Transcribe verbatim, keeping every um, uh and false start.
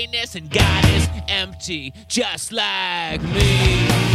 nothingness, and God is empty, just like me.